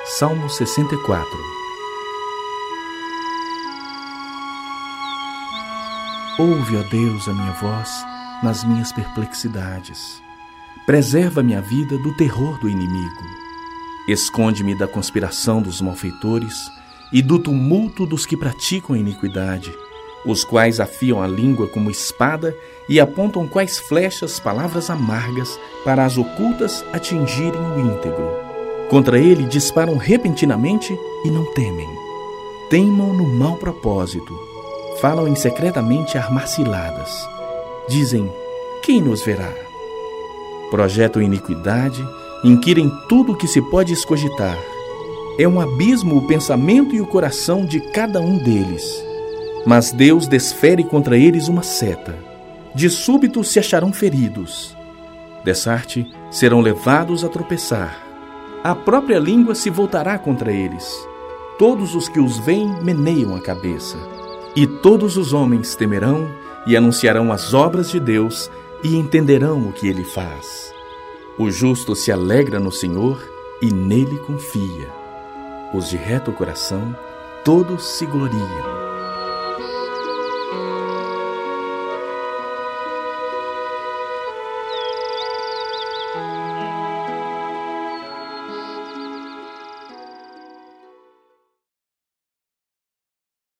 Salmo 64. Ouve, ó Deus, a minha voz nas minhas perplexidades. Preserva minha vida do terror do inimigo. Esconde-me da conspiração dos malfeitores e do tumulto dos que praticam a iniquidade, os quais afiam a língua como espada e apontam quais flechas palavras amargas para as ocultas atingirem o íntegro. Contra ele disparam repentinamente e não temem. Teimam no mau propósito. Falam em secretamente armar ciladas. Dizem, quem nos verá? Projetam iniquidade, inquirem tudo o que se pode escogitar. É um abismo o pensamento e o coração de cada um deles. Mas Deus desfere contra eles uma seta. De súbito se acharão feridos. Dessarte serão levados a tropeçar. A própria língua se voltará contra eles. Todos os que os veem meneiam a cabeça. E todos os homens temerão e anunciarão as obras de Deus e entenderão o que ele faz. O justo se alegra no Senhor e nele confia. Os de reto coração, todos se gloriam.